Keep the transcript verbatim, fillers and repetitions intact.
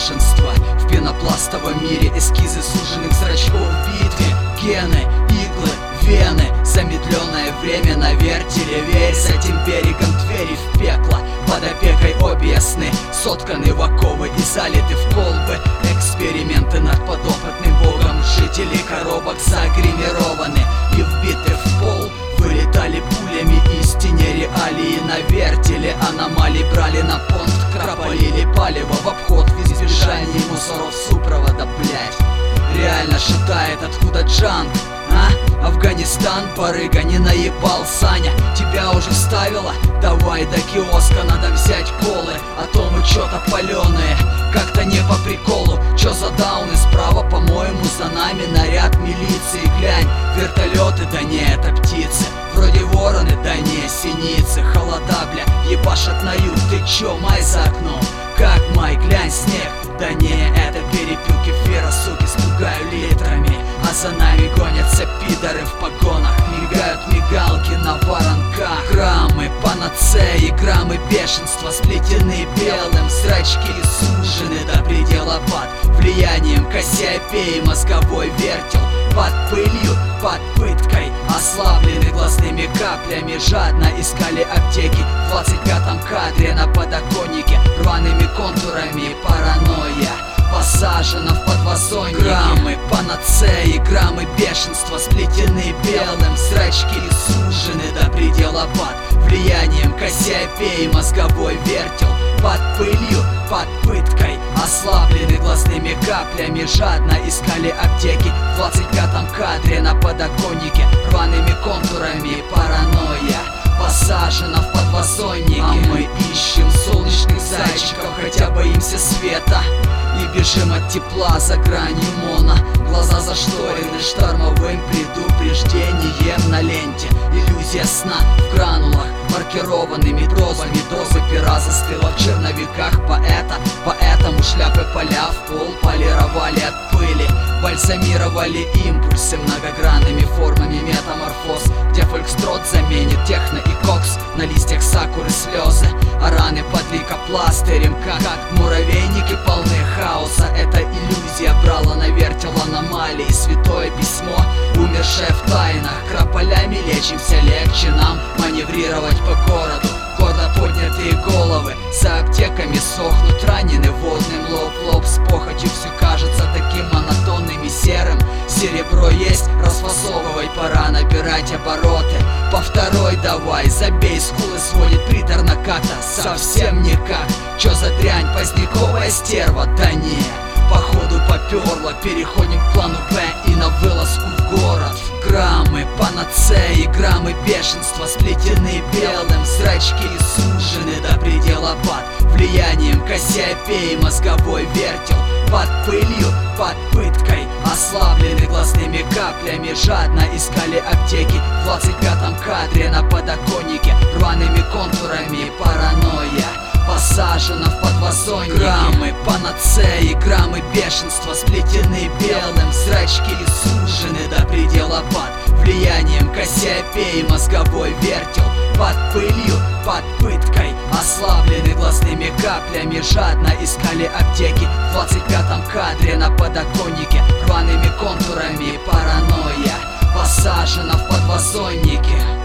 бешенства. В пенопластовом мире эскизы суженных зрачков в битве. Гены, иглы, вены, замедленное время на вертеле. Верь, с этим берегом Твери в пекло. Под опекой обе сны сотканы в оковы и залиты в колбы. Эксперименты над подопытным богом. Жители коробок загримированы и вбиты в пол. Вылетали пулями истине реалии на вертеле. Аномалии брали на понт, кропалили палево в обход в избежании мусоров супровода, блять. Реально шатает, откуда джанг, а? Афганистан, барыга, не наебал, Саня. Тебя уже вставила? Давай до киоска, надо взять колы. А то мы чё-то палёные, как-то не по приколу. Чё за дауны справа, по-моему, за нами наряд милиции. Глянь, вертолеты, да не, это птицы. Вроде вороны, да не, синицы. Холода, бля, ебашат на юг. Ты чё, май за окном? Как май, глянь, снег. Да не, это перепил кефира, суки, спугаю литрами. А за нами гонятся пидоры в погонах. Мигают мигалки на воронках. Граммы панацеи, граммы бешенства сплетены белым. Зрачки сужены до предела под влиянием Кассиопеи. Мозговой вертел под пылью, под пыткой. Ослаблены глазными каплями, жадно искали аптеки. В двадцать пятом кадре на подоконнике рваными контурами паранойя посажена в подвазоннике. Граммы панацеи, граммы бешенства сплетены белым. Зрачки сужены до предела под влиянием Кассиопеи. Мозговой вертел под пылью, под пыткой. Ослаблены глазными каплями, жадно искали аптеки. В двадцать пятом кадре на подоконнике рваными контурами паранойя посажена в подвазоннике. А мы ищем солнечных зайчиков, хотя боимся света и бежим от тепла за гранью мона. Глаза зашторены штормовым предупреждением на ленте. Иллюзия сна в гранулах, маркированными прозами. Дозы пера застыла в черновиках поэта. Поэтому шляпы поля в пол полировали от пыли. Бальзамировали импульсы многогранными формами метаморфоз, где фолькстрот заменит техно и кокс. На листьях сакуры слезы, а раны под лейкопластырем. Как, как муравейники полны хаоса. Эта иллюзия брала на вертел аномалии. Святое письмо, умершее в тайнах. Крополями лечимся, легче нам маневрировать по городу. Гордо поднятые головы за аптеками сохнут ранены водным лоб в лоб. С похотью все кажется таким монотонным и серым. Серебро есть, расфасовывай, пора набирать обороты. По второй давай, забей, скулы сводит приторно как-то совсем никак. Чё за дрянь, поздняковая стерва? Да не, походу попёрло, переходим к плану Б и на вылазку в город. Граммы панацеи, граммы бешенства сплетены белым. Зрачки сужены до предела под влиянием Кассиопеи. Мозговой вертел под пылью, под пыткой. Ослаблены глазными каплями, жадно искали аптеки. В двадцать пятом кадре на подоконнике рваными контурами паранойя посажена в подвазоннике. Граммы панацеи, граммы бешенства сплетены белым. Зрачки сужены до предела под влиянием Кассиопеи. Мозговой вертел под пылью, под пыткой. Ослаблены глазными каплями, жадно искали аптеки. В двадцать пятом кадре на подоконнике рваными контурами паранойя посажена в подвазоннике.